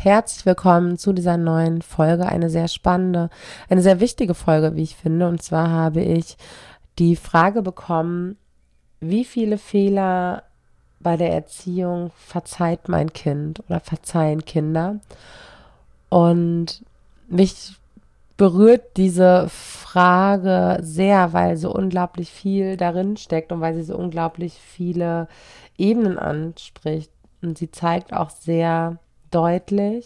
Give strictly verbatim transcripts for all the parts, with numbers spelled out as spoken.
Herzlich willkommen zu dieser neuen Folge, eine sehr spannende, eine sehr wichtige Folge, wie ich finde. Und zwar habe ich die Frage bekommen, wie viele Fehler bei der Erziehung verzeiht mein Kind oder verzeihen Kinder? Und mich berührt diese Frage sehr, weil so unglaublich viel darin steckt und weil sie so unglaublich viele Ebenen anspricht. Und sie zeigt auch sehr deutlich,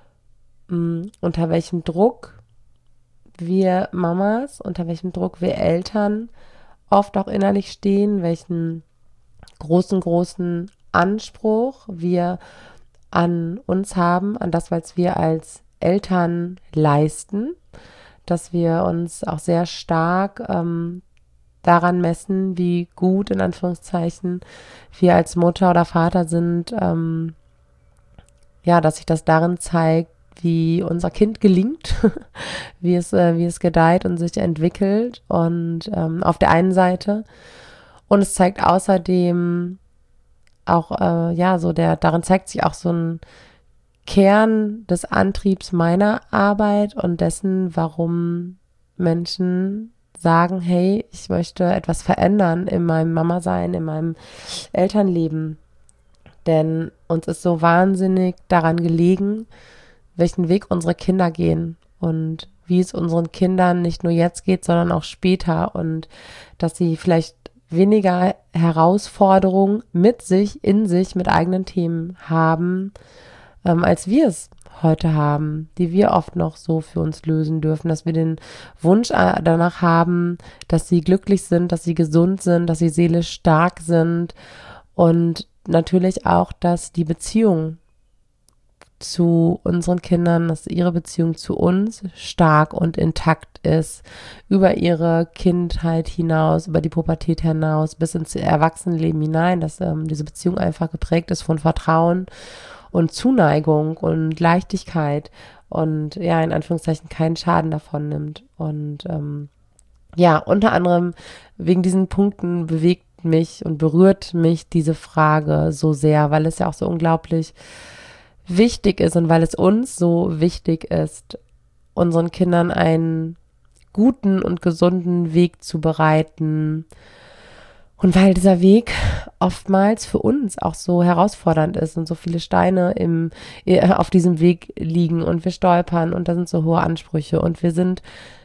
mh, unter welchem Druck wir Mamas, unter welchem Druck wir Eltern oft auch innerlich stehen, welchen großen, großen Anspruch wir an uns haben, an das, was wir als Eltern leisten, dass wir uns auch sehr stark ähm, daran messen, wie gut in Anführungszeichen wir als Mutter oder Vater sind, ähm, ja, dass sich das darin zeigt, wie unser Kind gelingt, wie es, äh, wie es gedeiht und sich entwickelt und ähm, auf der einen Seite. Und es zeigt außerdem auch, äh, ja, so der, darin zeigt sich auch so ein Kern des Antriebs meiner Arbeit und dessen, warum Menschen sagen, hey, ich möchte etwas verändern in meinem Mama-Sein, in meinem Elternleben. Denn uns ist so wahnsinnig daran gelegen, welchen Weg unsere Kinder gehen und wie es unseren Kindern nicht nur jetzt geht, sondern auch später und dass sie vielleicht weniger Herausforderungen mit sich, in sich, mit eigenen Themen haben, ähm, als wir es heute haben, die wir oft noch so für uns lösen dürfen, dass wir den Wunsch äh, danach haben, dass sie glücklich sind, dass sie gesund sind, dass sie seelisch stark sind und natürlich auch, dass die Beziehung zu unseren Kindern, dass ihre Beziehung zu uns stark und intakt ist, über ihre Kindheit hinaus, über die Pubertät hinaus, bis ins Erwachsenenleben hinein, dass ähm, diese Beziehung einfach geprägt ist von Vertrauen und Zuneigung und Leichtigkeit und ja, in Anführungszeichen keinen Schaden davon nimmt. Und ähm, ja, unter anderem wegen diesen Punkten bewegt mich und berührt mich diese Frage so sehr, weil es ja auch so unglaublich wichtig ist und weil es uns so wichtig ist, unseren Kindern einen guten und gesunden Weg zu bereiten. Und weil dieser Weg oftmals für uns auch so herausfordernd ist und so viele Steine im, auf diesem Weg liegen und wir stolpern und da sind so hohe Ansprüche und wir sind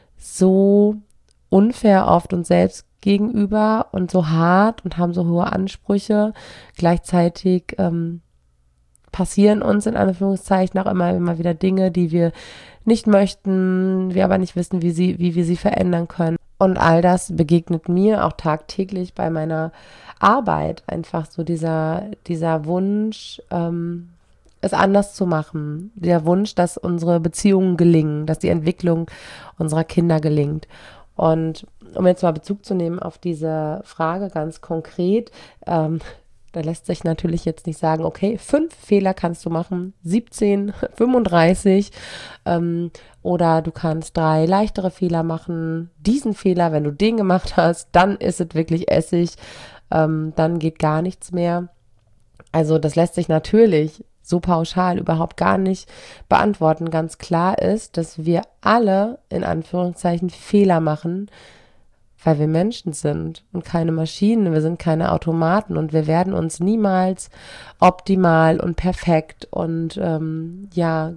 so unfair oft uns selbst gegenüber und so hart und haben so hohe Ansprüche. Gleichzeitig ähm, passieren uns in Anführungszeichen auch immer, immer wieder Dinge, die wir nicht möchten, wir aber nicht wissen, wie sie, wie wir sie verändern können. Und all das begegnet mir auch tagtäglich bei meiner Arbeit. Einfach so dieser, dieser Wunsch, ähm, es anders zu machen. Der Wunsch, dass unsere Beziehungen gelingen, dass die Entwicklung unserer Kinder gelingt. Und um jetzt mal Bezug zu nehmen auf diese Frage ganz konkret, ähm, da lässt sich natürlich jetzt nicht sagen, okay, fünf Fehler kannst du machen, siebzehn, fünfunddreißig, ähm, oder du kannst drei leichtere Fehler machen. Diesen Fehler, wenn du den gemacht hast, dann ist es wirklich Essig, ähm, dann geht gar nichts mehr. Also das lässt sich natürlich so pauschal überhaupt gar nicht beantworten. Ganz klar ist, dass wir alle in Anführungszeichen Fehler machen, weil wir Menschen sind und keine Maschinen, wir sind keine Automaten und wir werden uns niemals optimal und perfekt und ähm, ja,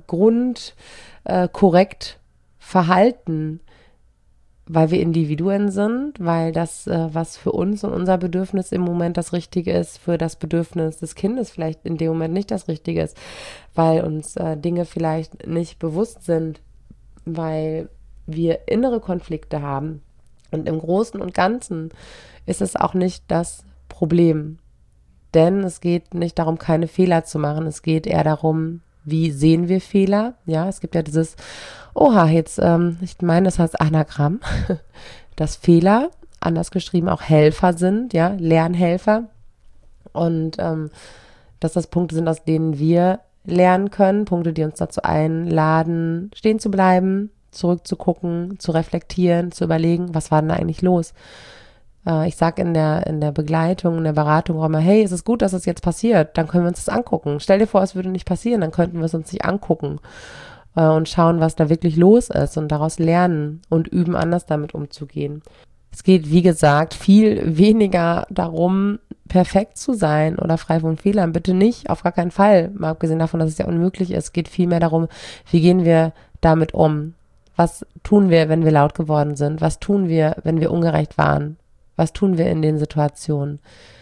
grundkorrekt äh, verhalten, weil wir Individuen sind, weil das, äh, was für uns und unser Bedürfnis im Moment das Richtige ist, für das Bedürfnis des Kindes vielleicht in dem Moment nicht das Richtige ist, weil uns äh, Dinge vielleicht nicht bewusst sind, weil wir innere Konflikte haben. Und im Großen und Ganzen ist es auch nicht das Problem. Denn es geht nicht darum, keine Fehler zu machen. Es geht eher darum, wie sehen wir Fehler? Ja, es gibt ja dieses, oha, jetzt, ähm, ich meine, das heißt Anagramm, dass Fehler, anders geschrieben, auch Helfer sind, ja, Lernhelfer. Und ähm, dass das Punkte sind, aus denen wir lernen können, Punkte, die uns dazu einladen, stehen zu bleiben, zurückzugucken, zu reflektieren, zu überlegen, was war denn da eigentlich los? Äh, ich sage in der, in der Begleitung, in der Beratung auch immer, hey, es ist gut, dass es jetzt passiert, dann können wir uns das angucken. Stell dir vor, es würde nicht passieren, dann könnten wir es uns nicht angucken äh, und schauen, was da wirklich los ist und daraus lernen und üben, anders damit umzugehen. Es geht, wie gesagt, viel weniger darum, perfekt zu sein oder frei von Fehlern. Bitte nicht, auf gar keinen Fall. Mal abgesehen davon, dass es ja unmöglich ist. Es geht vielmehr darum, wie gehen wir damit um? Was tun wir, wenn wir laut geworden sind? Was tun wir, wenn wir ungerecht waren? Was tun wir in den Situationen?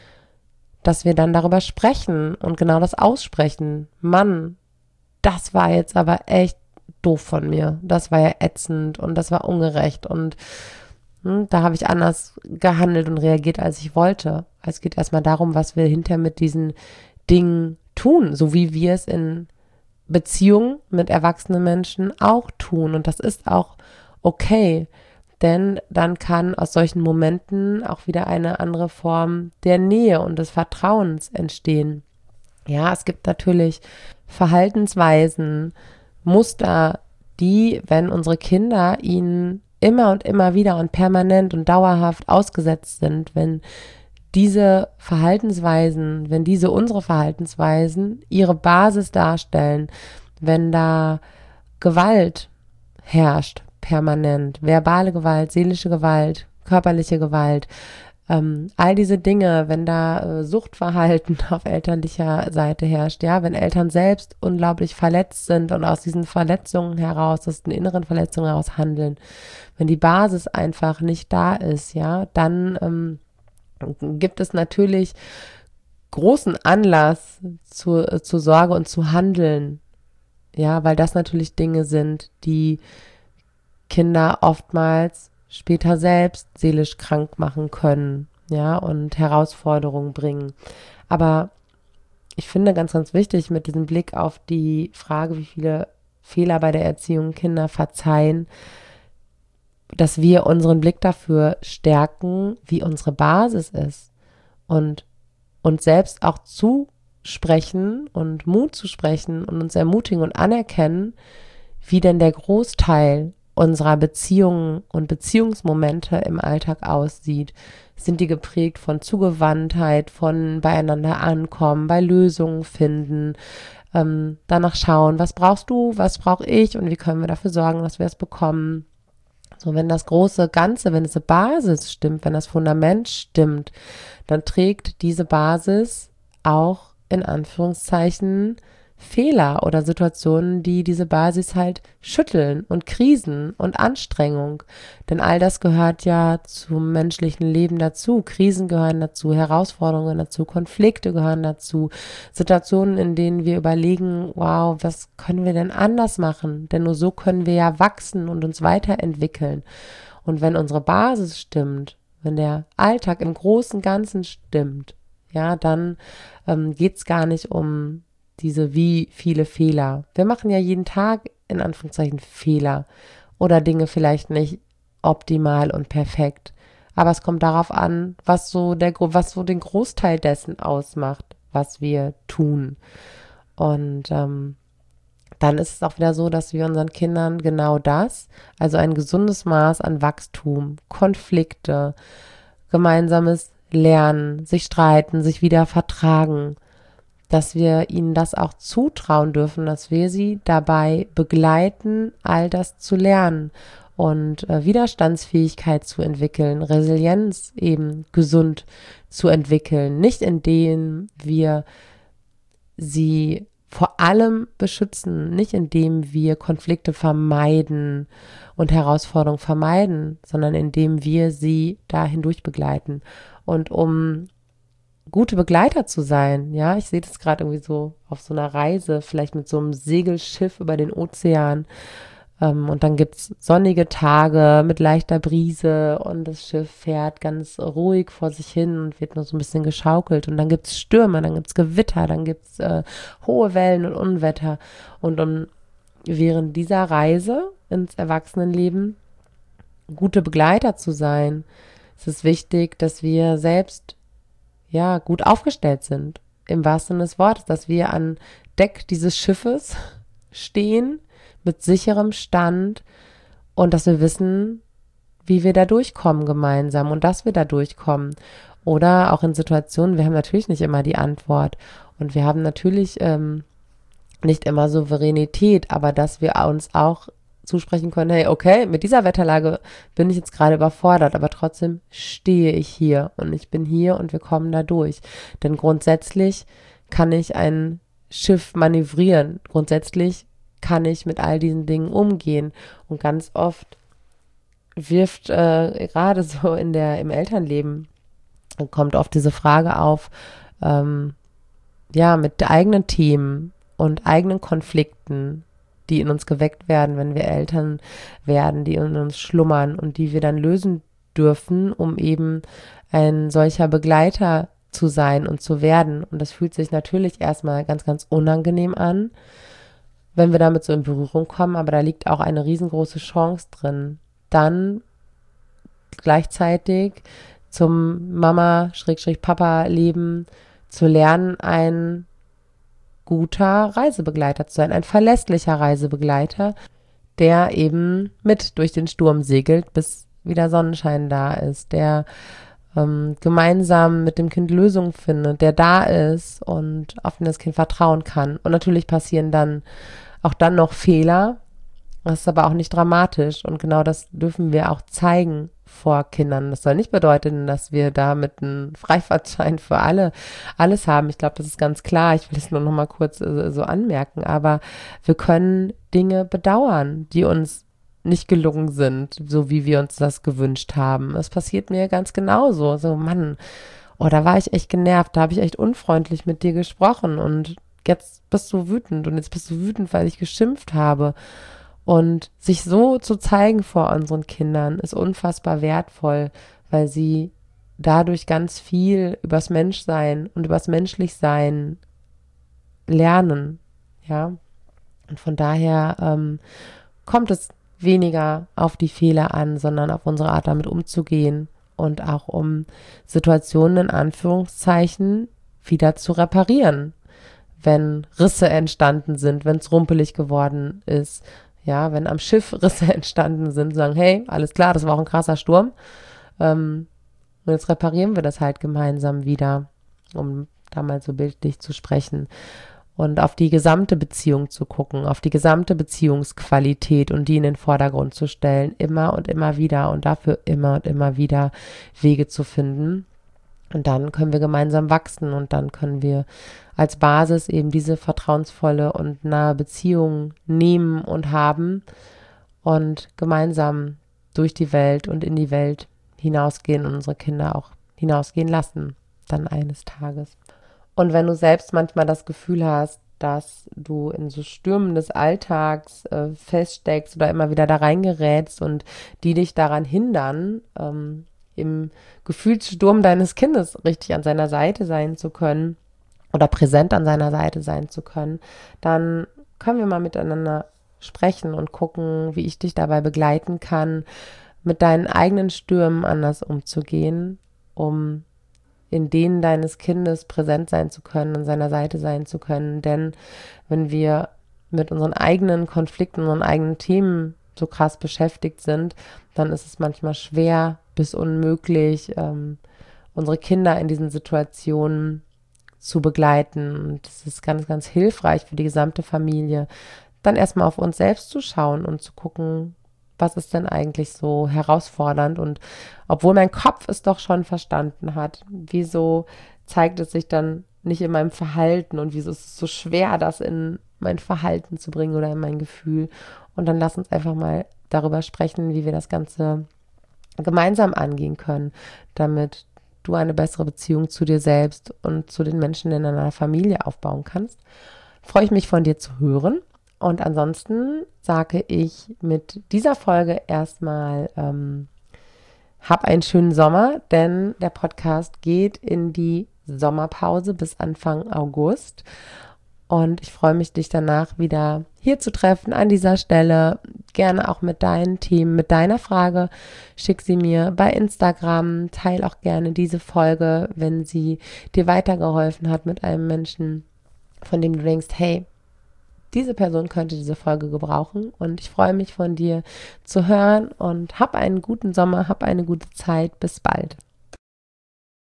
Dass wir dann darüber sprechen und genau das aussprechen. Mann, das war jetzt aber echt doof von mir. Das war ja ätzend und das war ungerecht und hm, da habe ich anders gehandelt und reagiert, als ich wollte. Es geht erstmal darum, was wir hinterher mit diesen Dingen tun, so wie wir es in Beziehungen mit erwachsenen Menschen auch tun. Und das ist auch okay, denn dann kann aus solchen Momenten auch wieder eine andere Form der Nähe und des Vertrauens entstehen. Ja, es gibt natürlich Verhaltensweisen, Muster, die, wenn unsere Kinder ihnen immer und immer wieder und permanent und dauerhaft ausgesetzt sind, wenn diese Verhaltensweisen, wenn diese unsere Verhaltensweisen ihre Basis darstellen, wenn da Gewalt herrscht, permanent, verbale Gewalt, seelische Gewalt, körperliche Gewalt, ähm, all diese Dinge, wenn da äh, Suchtverhalten auf elterlicher Seite herrscht, ja, wenn Eltern selbst unglaublich verletzt sind und aus diesen Verletzungen heraus, aus den inneren Verletzungen heraus handeln, wenn die Basis einfach nicht da ist, ja, dann ähm, gibt es natürlich großen Anlass zu, zu Sorge und zu handeln, ja, weil das natürlich Dinge sind, die Kinder oftmals später selbst seelisch krank machen können, ja, und Herausforderungen bringen. Aber ich finde ganz, ganz wichtig mit diesem Blick auf die Frage, wie viele Fehler bei der Erziehung Kinder verzeihen, dass wir unseren Blick dafür stärken, wie unsere Basis ist und uns selbst auch zusprechen und Mut zu sprechen und uns ermutigen und anerkennen, wie denn der Großteil unserer Beziehungen und Beziehungsmomente im Alltag aussieht. Sind die geprägt von Zugewandtheit, von beieinander ankommen, bei Lösungen finden, ähm, danach schauen, was brauchst du, was brauche ich und wie können wir dafür sorgen, dass wir es bekommen. So, wenn das große Ganze, wenn diese Basis stimmt, wenn das Fundament stimmt, dann trägt diese Basis auch in Anführungszeichen Fehler oder Situationen, die diese Basis halt schütteln und Krisen und Anstrengung. Denn all das gehört ja zum menschlichen Leben dazu. Krisen gehören dazu, Herausforderungen dazu, Konflikte gehören dazu, Situationen, in denen wir überlegen, wow, was können wir denn anders machen? Denn nur so können wir ja wachsen und uns weiterentwickeln. Und wenn unsere Basis stimmt, wenn der Alltag im großen Ganzen stimmt, ja, dann ähm, geht es gar nicht um diese wie viele Fehler. Wir machen ja jeden Tag in Anführungszeichen Fehler oder Dinge vielleicht nicht optimal und perfekt. Aber es kommt darauf an, was so der, was so den Großteil dessen ausmacht, was wir tun. Und ähm, dann ist es auch wieder so, dass wir unseren Kindern genau das, also ein gesundes Maß an Wachstum, Konflikte, gemeinsames Lernen, sich streiten, sich wieder vertragen, dass wir ihnen das auch zutrauen dürfen, dass wir sie dabei begleiten, all das zu lernen und äh, Widerstandsfähigkeit zu entwickeln, Resilienz eben gesund zu entwickeln, nicht indem wir sie vor allem beschützen, nicht indem wir Konflikte vermeiden und Herausforderungen vermeiden, sondern indem wir sie da hindurch begleiten. Und um gute Begleiter zu sein, ja, ich sehe das gerade irgendwie so auf so einer Reise, vielleicht mit so einem Segelschiff über den Ozean, ähm, und dann gibt's sonnige Tage mit leichter Brise und das Schiff fährt ganz ruhig vor sich hin und wird nur so ein bisschen geschaukelt und dann gibt's Stürme, dann gibt's Gewitter, dann gibt's äh, hohe Wellen und Unwetter und um während dieser Reise ins Erwachsenenleben gute Begleiter zu sein, ist es wichtig, dass wir selbst ja, gut aufgestellt sind, im wahrsten Sinne des Wortes, dass wir an Deck dieses Schiffes stehen, mit sicherem Stand und dass wir wissen, wie wir da durchkommen gemeinsam und dass wir da durchkommen. Oder auch in Situationen, wir haben natürlich nicht immer die Antwort und wir haben natürlich ähm, nicht immer Souveränität, aber dass wir uns auch zusprechen können, hey, okay, mit dieser Wetterlage bin ich jetzt gerade überfordert, aber trotzdem stehe ich hier und ich bin hier und wir kommen da durch. Denn grundsätzlich kann ich ein Schiff manövrieren. Grundsätzlich kann ich mit all diesen Dingen umgehen. Und ganz oft wirft äh, gerade so in der, im Elternleben kommt oft diese Frage auf, ähm, ja, mit eigenen Themen und eigenen Konflikten, die in uns geweckt werden, wenn wir Eltern werden, die in uns schlummern und die wir dann lösen dürfen, um eben ein solcher Begleiter zu sein und zu werden. Und das fühlt sich natürlich erstmal ganz, ganz unangenehm an, wenn wir damit so in Berührung kommen, aber da liegt auch eine riesengroße Chance drin, dann gleichzeitig zum Mama-Papa-Leben zu lernen, ein guter Reisebegleiter zu sein, ein verlässlicher Reisebegleiter, der eben mit durch den Sturm segelt, bis wieder Sonnenschein da ist, der ähm, gemeinsam mit dem Kind Lösungen findet, der da ist und auf den das Kind vertrauen kann. Und natürlich passieren dann auch dann noch Fehler, das ist aber auch nicht dramatisch und genau das dürfen wir auch zeigen vor Kindern. Das soll nicht bedeuten, dass wir damit einen Freifahrtschein für alle, alles haben. Ich glaube, das ist ganz klar. Ich will es nur noch mal kurz äh, so anmerken. Aber wir können Dinge bedauern, die uns nicht gelungen sind, so wie wir uns das gewünscht haben. Es passiert mir ganz genauso. So, Mann, oh, da war ich echt genervt. Da habe ich echt unfreundlich mit dir gesprochen und jetzt bist du wütend und jetzt bist du wütend, weil ich geschimpft habe. Und sich so zu zeigen vor unseren Kindern ist unfassbar wertvoll, weil sie dadurch ganz viel übers Menschsein und übers Menschlichsein lernen, ja. Und von daher ähm, kommt es weniger auf die Fehler an, sondern auf unsere Art damit umzugehen und auch um Situationen in Anführungszeichen wieder zu reparieren, wenn Risse entstanden sind, wenn es rumpelig geworden ist. Ja, wenn am Schiff Risse entstanden sind, sagen, hey, alles klar, das war auch ein krasser Sturm. Ähm, und jetzt reparieren wir das halt gemeinsam wieder, um da mal so bildlich zu sprechen. Und auf die gesamte Beziehung zu gucken, auf die gesamte Beziehungsqualität und die in den Vordergrund zu stellen, immer und immer wieder und dafür immer und immer wieder Wege zu finden. Und dann können wir gemeinsam wachsen und dann können wir als Basis eben diese vertrauensvolle und nahe Beziehung nehmen und haben und gemeinsam durch die Welt und in die Welt hinausgehen und unsere Kinder auch hinausgehen lassen, dann eines Tages. Und wenn du selbst manchmal das Gefühl hast, dass du in so Stürmen des Alltags äh, feststeckst oder immer wieder da reingerätst und die dich daran hindern, ähm, im Gefühlssturm deines Kindes richtig an seiner Seite sein zu können oder präsent an seiner Seite sein zu können, dann können wir mal miteinander sprechen und gucken, wie ich dich dabei begleiten kann, mit deinen eigenen Stürmen anders umzugehen, um in denen deines Kindes präsent sein zu können, an seiner Seite sein zu können. Denn wenn wir mit unseren eigenen Konflikten, unseren eigenen Themen so krass beschäftigt sind, dann ist es manchmal schwer bis unmöglich, ähm, unsere Kinder in diesen Situationen zu begleiten. Und es ist ganz, ganz hilfreich für die gesamte Familie, dann erstmal auf uns selbst zu schauen und zu gucken, was ist denn eigentlich so herausfordernd? Und obwohl mein Kopf es doch schon verstanden hat, wieso zeigt es sich dann nicht in meinem Verhalten und wieso ist es so schwer, das in mein Verhalten zu bringen oder in mein Gefühl? Und dann lass uns einfach mal darüber sprechen, wie wir das Ganze gemeinsam angehen können, damit du eine bessere Beziehung zu dir selbst und zu den Menschen in deiner Familie aufbauen kannst. Freue ich mich von dir zu hören. Und ansonsten sage ich mit dieser Folge erstmal, ähm, hab einen schönen Sommer, denn der Podcast geht in die Sommerpause bis Anfang August. Und ich freue mich, dich danach wieder hier zu treffen an dieser Stelle. Gerne auch mit deinen Themen, mit deiner Frage. Schick sie mir bei Instagram. Teil auch gerne diese Folge, wenn sie dir weitergeholfen hat mit einem Menschen, von dem du denkst, hey, diese Person könnte diese Folge gebrauchen und ich freue mich von dir zu hören und hab einen guten Sommer, hab eine gute Zeit. Bis bald.